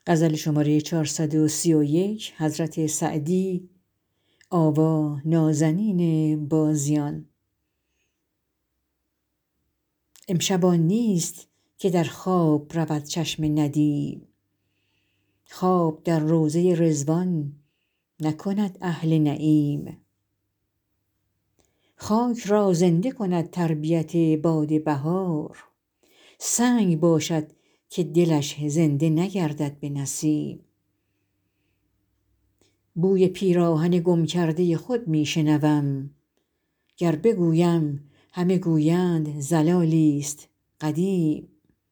امشب آن نیست که در خواب رود چشم ندیم، خواب در روضه رضوان نکند اهل نعیم. خاک را زنده کند تربیت باد بهار، سنگ باشد که دلش زنده نگردد به نسیم. بوی پیراهن گم کرده خود می شنوم، گر بگویم همه گویند ضلالیست قدیم.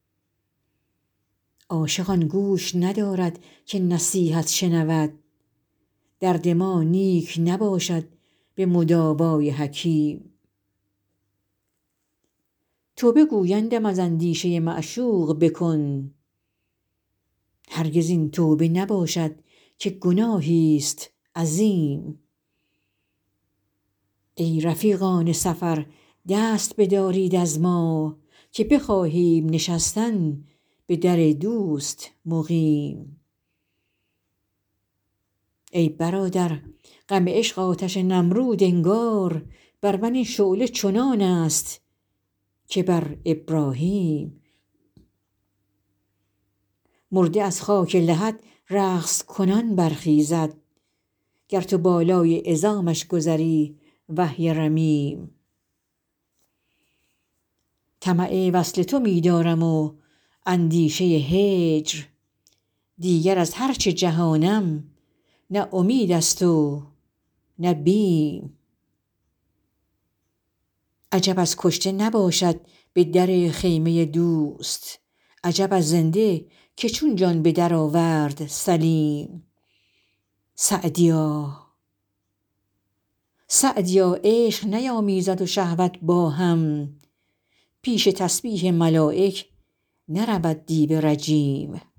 عاشق آن گوش ندارد که نصیحت شنود، درد ما نیک نباشد به مداوای حکیم. توبه گویندم از اندیشه معشوق بکن، هرگز این توبه نباشد که گناهیست عظیم. ای رفیقان سفر دست بدارید از ما، که بخواهیم نشستن به در دوست مقیم. ای برادر غم عشق آتش نمرود انگار، بر من این شعله چنان است که بر ابراهیم. مرده از خاک لحد رقص کنان برخیزد، گر تو بالای عظامش گذری وحی رمیم. طمع وصل تو می دارم و اندیشه هجر، دیگر از هر چه جهانم نه امیدست و نه بیم. عجب از کشته نباشد به در خیمه دوست، عجب از زنده که چون جان به در آورد سلیم. سعدیا عشق نیامیزد و شهوت با هم، پیش تسبیح ملایک نرود دیو رجیم.